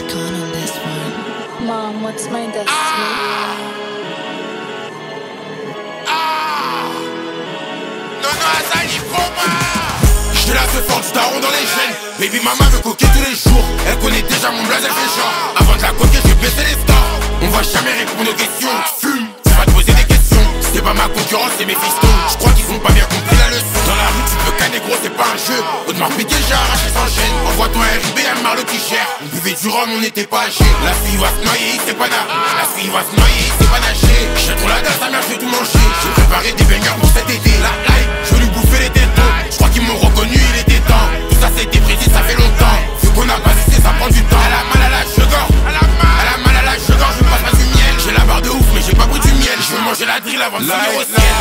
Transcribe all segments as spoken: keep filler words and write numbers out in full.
Icon on this one. Mom, what's my destiny? Ah, ah, non, non, Azali, coma. J'te la fais fort du daron dans les gènes. Baby mama veut coquer tous les jours. Elle connaît déjà mon blaze, elle fait genre. Avant de la coquer, j'ai baissé les stars. On va jamais répondre aux questions. Fume, tu vas te poser des questions. C'est pas ma concurrence, c'est mes fistons. J'crois qu'ils ont pas bien compris la leçon. Dans la rue, tu peux canner gros, c'est pas un jeu. Audemars Piguet, j'ai arraché sans chaîne. Envoie-toi un R I B, un Marlo qui gère. On buvait du rhum, on n'était pas âgés. La fille va se noyer, c'est pas na. La fille va se noyer, c'est pas nager. J'ai trop la dalle, sa mère, je vais tout manger. J'ai préparé des bangers pour cet été. La live, je vais lui bouffer les tétons. J'crois qu'ils m'ont reconnu, il était temps. Tout ça, c'était prédit, ça fait longtemps. Vu qu'on a pas essayé, ça prend du temps. Elle a mal à la chegor. Elle a mal, elle a mal à la chegor, je passe pas du miel. J'ai la barre de ouf, mais j'ai pas pris du miel. Je veux manger la drill avant de finir au ciel.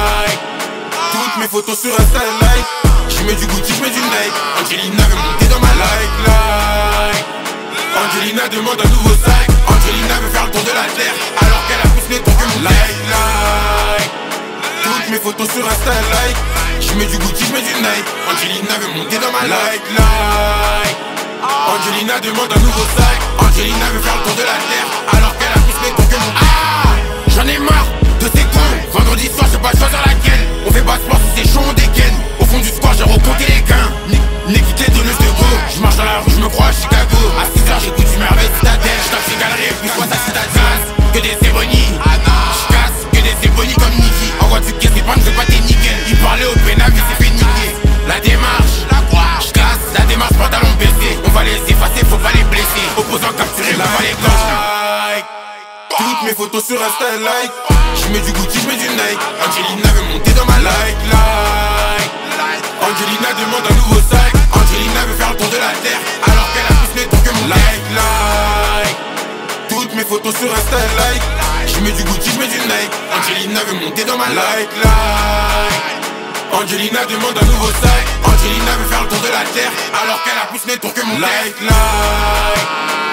Toutes mes photos sur Insta, like. J'mets du Gucci, j'mets du Nike. Angelina veut monter dans ma like, like. Angelina demande un nouveau sac. Angelina veut faire le tour de la terre, alors qu'elle a plus les tours que mon like, like. Toutes mes photos sur Insta, like. J'mets du Gucci, j'mets du Nike. Angelina veut monter dans ma like, like. Angelina demande un nouveau sac. Angelina veut faire le tour de la terre, alors qu'elle a plus les tours que mon ah, j'en ai marre de ces cons. Vendredi soir, je sais pas choisir laquelle. On fait pas sport si c'est chaud, on dégaine. Au fond du square, j'ai recompté les gains. N'écoute les donneuses de go. J'marche dans la rue, j'me crois à Chicago. À six heures, j'écoute du merveille citadelle. J'tape chez galeries, plus quoi ta citadelle. Que des cérémonies, j'casse, que des cérémonies comme Niki. Envoie du caisse, c'est pas ne pas tes nickel. Il parlait au pénal, mais c'est fait niquer. La démarche, la quoi, j'casse, la démarche, pantalon baissé. On va les effacer, faut pas les blesser. Opposants capturés, on va les like. Toutes mes photos sur Insta, like. J'mets du Gucci, j'mets du Nike. Angelina veut monter dans ma like, like. Angelina demande un nouveau sac. Angelina veut faire le tour de la terre, alors qu'elle a plus les tours que mon like, like. Toutes mes photos sur Insta, like. J'mets du Gucci, j'mets du Nike. Angelina veut monter dans ma like, like. Angelina demande un nouveau sac. Angelina veut faire le tour de la terre, alors qu'elle a plus les tours que mon like, like.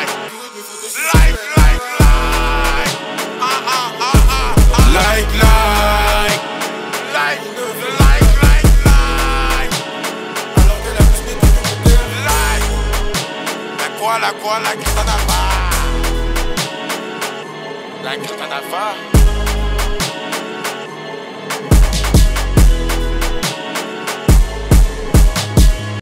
Like, like, like, like, like, like. Alors que la plus n'est like. La quoi, la quoi, la Christanafa. La Christanafa.